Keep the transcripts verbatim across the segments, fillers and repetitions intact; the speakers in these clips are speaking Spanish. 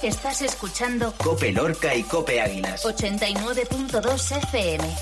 Estás escuchando Cope Lorca y Cope Águilas. ochenta y nueve punto dos F M.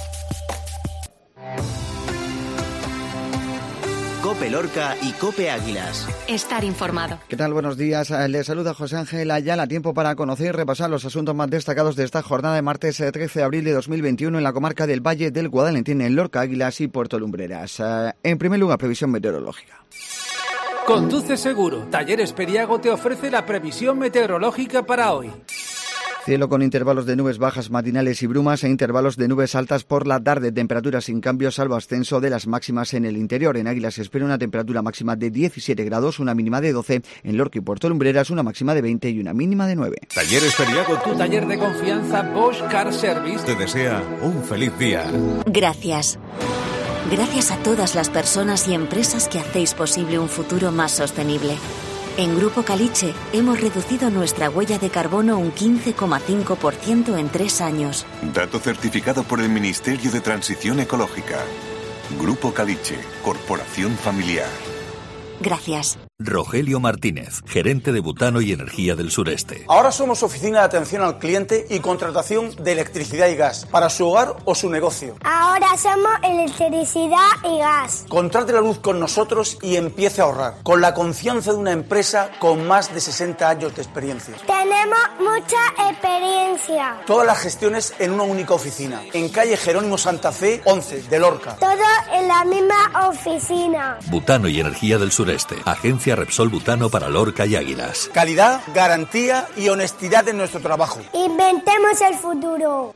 Cope Lorca y Cope Águilas. Estar informado. ¿Qué tal? Buenos días. Les saluda José Ángel Ayala. Tiempo para conocer y repasar los asuntos más destacados de esta jornada de martes trece de abril de dos mil veintiuno en la comarca del Valle del Guadalentín, en Lorca, Águilas y Puerto Lumbreras. En primer lugar, previsión meteorológica. Conduce Seguro. Talleres Periago te ofrece la previsión meteorológica para hoy. Cielo con intervalos de nubes bajas matinales y brumas e intervalos de nubes altas por la tarde. Temperaturas sin cambios salvo ascenso de las máximas en el interior. En Águilas se espera una temperatura máxima de diecisiete grados, una mínima de doce. En Lorca y Puerto Lumbreras una máxima de veinte y una mínima de nueve. Talleres Periago, Tu taller de confianza Bosch Car Service te desea un feliz día. Gracias. Gracias a todas las personas y empresas que hacéis posible un futuro más sostenible. En Grupo Caliche hemos reducido nuestra huella de carbono un quince coma cinco por ciento en tres años. Dato certificado por el Ministerio de Transición Ecológica. Grupo Caliche, corporación familiar. Gracias. Rogelio Martínez, gerente de Butano y Energía del Sureste. Ahora somos oficina de atención al cliente y contratación de electricidad y gas para su hogar o su negocio. Ahora somos electricidad y gas. Contrate la luz con nosotros y empiece a ahorrar, con la confianza de una empresa con más de sesenta años de experiencia. Tenemos mucha experiencia. Todas las gestiones en una única oficina, en calle Jerónimo Santa Fe, once, de Lorca. Todo en la misma oficina. Butano y Energía del Sureste, agencia Repsol Butano para Lorca y Águilas. Calidad, garantía y honestidad en nuestro trabajo. Inventemos el futuro.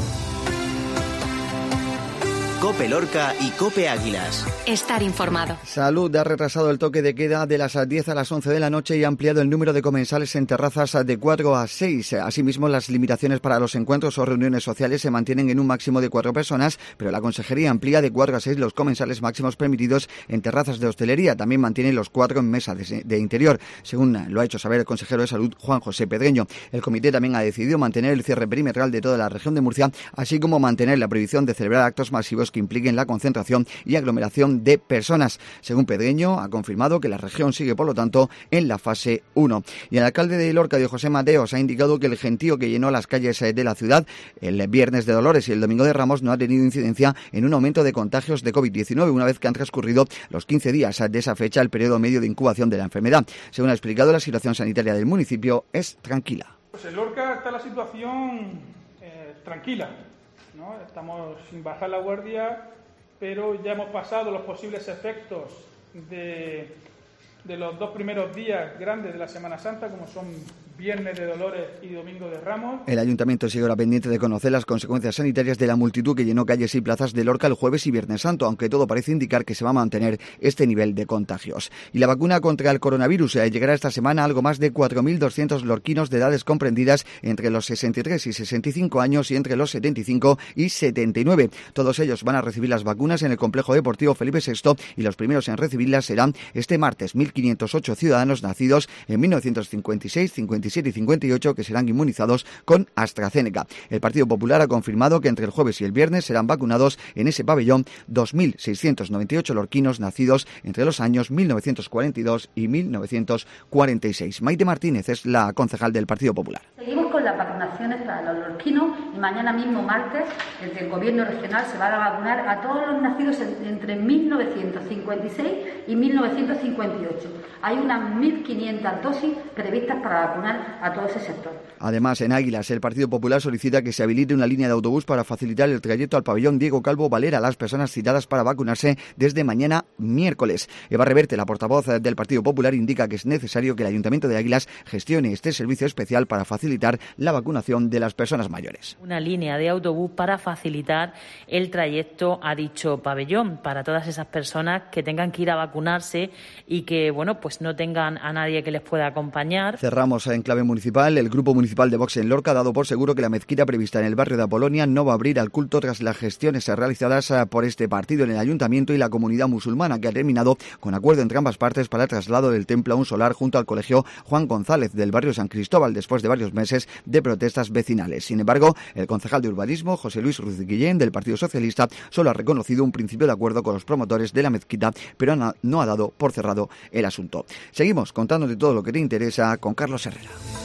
Cope Lorca y Cope Águilas. Estar informado. Salud ha retrasado el toque de queda de las diez a las once de la noche y ha ampliado el número de comensales en terrazas de cuatro a seis. Asimismo, las limitaciones para los encuentros o reuniones sociales se mantienen en un máximo de cuatro personas, pero la Consejería amplía de cuatro a seis los comensales máximos permitidos en terrazas de hostelería. También mantiene los cuatro en mesa de, de interior, según lo ha hecho saber el consejero de Salud, Juan José Pedreño. El comité también ha decidido mantener el cierre perimetral de toda la región de Murcia, así como mantener la prohibición de celebrar actos masivos que impliquen la concentración y aglomeración de personas. Según Pedreño, ha confirmado que la región sigue, por lo tanto, en la fase uno. Y el alcalde de Lorca, de José Mateos, ha indicado que el gentío que llenó las calles de la ciudad el viernes de Dolores y el domingo de Ramos no ha tenido incidencia en un aumento de contagios de COVID diecinueve, una vez que han transcurrido los quince días de esa fecha, el periodo medio de incubación de la enfermedad. Según ha explicado, la situación sanitaria del municipio es tranquila. Pues en Lorca está la situación eh, tranquila, ¿no? Estamos sin bajar la guardia, pero ya hemos pasado los posibles efectos de, de los dos primeros días grandes de la Semana Santa, como son Viernes de Dolores y Domingo de Ramos. El Ayuntamiento sigue ahora pendiente de conocer las consecuencias sanitarias de la multitud que llenó calles y plazas de Lorca el jueves y Viernes Santo, aunque todo parece indicar que se va a mantener este nivel de contagios. Y la vacuna contra el coronavirus llegará esta semana a algo más de cuatro mil doscientos lorquinos de edades comprendidas entre los sesenta y tres y sesenta y cinco años y entre los setenta y cinco y setenta y nueve. Todos ellos van a recibir las vacunas en el complejo deportivo Felipe sexto y los primeros en recibirlas serán este martes mil quinientos ocho ciudadanos nacidos en mil novecientos cincuenta y seis, cincuenta y siete y cincuenta y ocho que serán inmunizados con AstraZeneca. El Partido Popular ha confirmado que entre el jueves y el viernes serán vacunados en ese pabellón dos mil seiscientos noventa y ocho lorquinos nacidos entre los años mil novecientos cuarenta y dos y mil novecientos cuarenta y seis. Maite Martínez es la concejal del Partido Popular. Seguimos con las vacunaciones para los lorquinos y mañana mismo martes desde el Gobierno regional se van a vacunar a todos los nacidos entre mil novecientos cincuenta y seis y mil novecientos cincuenta y ocho. Hay unas mil quinientas dosis previstas para vacunar a todo ese sector. Además, en Águilas, el Partido Popular solicita que se habilite una línea de autobús para facilitar el trayecto al pabellón Diego Calvo Valera a las personas citadas para vacunarse desde mañana miércoles. Eva Reverte, la portavoz del Partido Popular, indica que es necesario que el Ayuntamiento de Águilas gestione este servicio especial para facilitar la vacunación de las personas mayores. Una línea de autobús para facilitar el trayecto a dicho pabellón para todas esas personas que tengan que ir a vacunarse y que, bueno, pues no tengan a nadie que les pueda acompañar. Cerramos en clave municipal. El Grupo Municipal de Vox en Lorca ha dado por seguro que la mezquita prevista en el barrio de Apolonia no va a abrir al culto tras las gestiones realizadas por este partido en el Ayuntamiento y la comunidad musulmana, que ha terminado con acuerdo entre ambas partes para el traslado del templo a un solar junto al colegio Juan González del barrio San Cristóbal, después de varios meses de protestas vecinales. Sin embargo, el concejal de urbanismo, José Luis Ruiz Guillén, del Partido Socialista, solo ha reconocido un principio de acuerdo con los promotores de la mezquita, pero no ha dado por cerrado el asunto. Seguimos contándote todo lo que te interesa con Carlos Herrera.